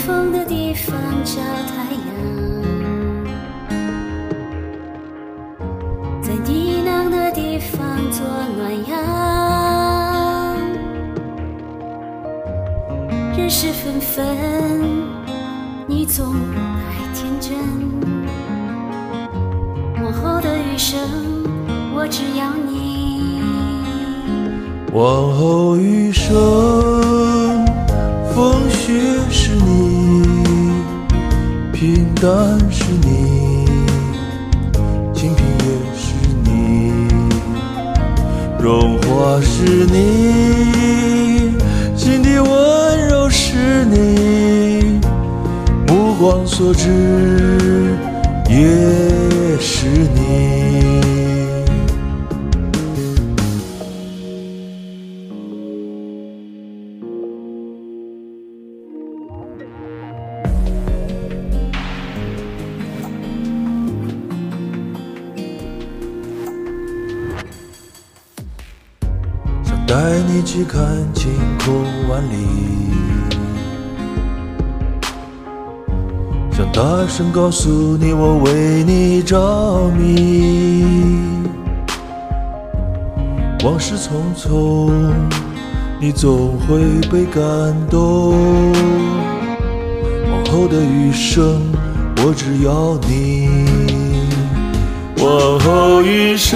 风的地方找太阳，在你冷的地方做暖阳。人事纷纷，你总太天真。往后的余生，我只要你。 往后余生，风雪是你，平淡是你，清贫也是你，荣华是你，心底温柔是你，目光所至也是你。带你去看晴空万里，想大声告诉你我为你着迷。往事匆匆，你总会被感动。往后的余生，我只要你。往后余生，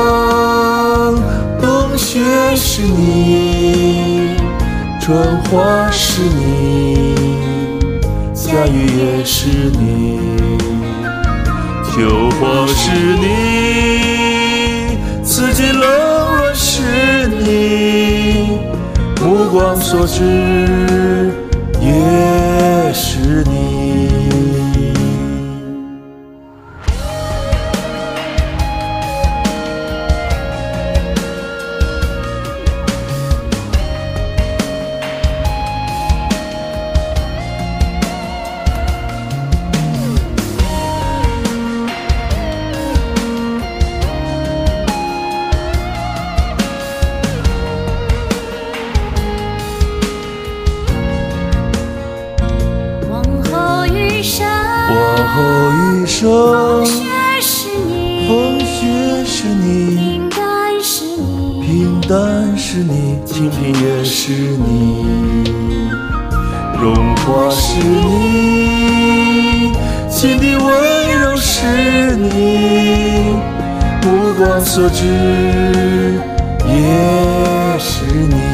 冬雪是你，春花是你，夏雨也是你，秋黄是你，四季冷暖是你，目光所至也是你。往后余生， 风雪是你， 风雪是你， 平淡是你， 平淡是你，清贫也是你，荣华是你，心底温柔是你，目光所至也是你。